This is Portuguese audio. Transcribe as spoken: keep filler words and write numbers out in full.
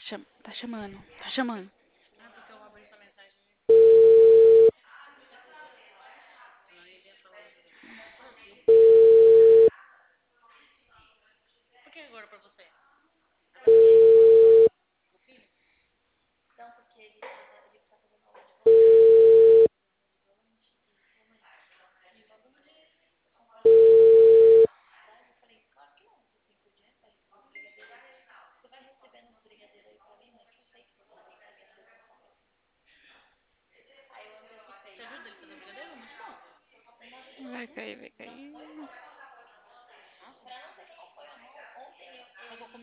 cham- tá chamando, tá chamando. Ah, porque eu abri sua mensagem. Senão ele ia falar assim. "Ah, eu Por que agora pra você? Ah, tá pra quem? O filho? Não, porque ele, tava, ele tá fazendo aula de volante e falou, mãe, e vamos comprar daí eu falei, claro que não, você tem que podia vai receber os brigadeiros. Você vai recebendo os brigadeiros aí pra mim, mãe, que eu sei que você tem carinha pra você sabe. Aí eu antecipei. Você ajuda ele a fazer brigadeiro? Muito bom. Vai cair, vai cair.